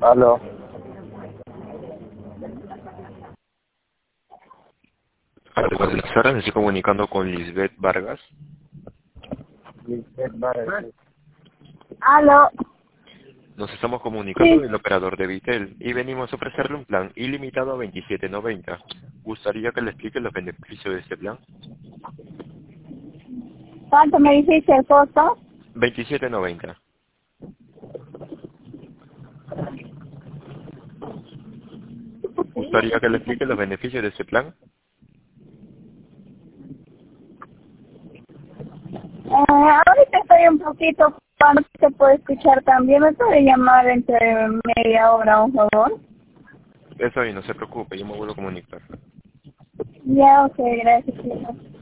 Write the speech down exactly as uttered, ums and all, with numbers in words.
Aló. Hola, buenas tardes, me estoy comunicando con Lisbeth Vargas. Lisbeth Vargas. Aló. Nos estamos comunicando Sí. del operador de Vitel y venimos a ofrecerle un plan ilimitado a veintisiete noventa. ¿Gustaría que le explique los beneficios de este plan? ¿Cuánto me dijiste el costo? veintisiete noventa. ¿Gustaría que le explique los beneficios de este plan? Eh, ahorita estoy un poquito, cuando te puedo escuchar también, ¿me puede llamar entre media hora, por favor? Eso ahí, no se preocupe, yo me vuelvo a comunicar. Ya, ok, gracias.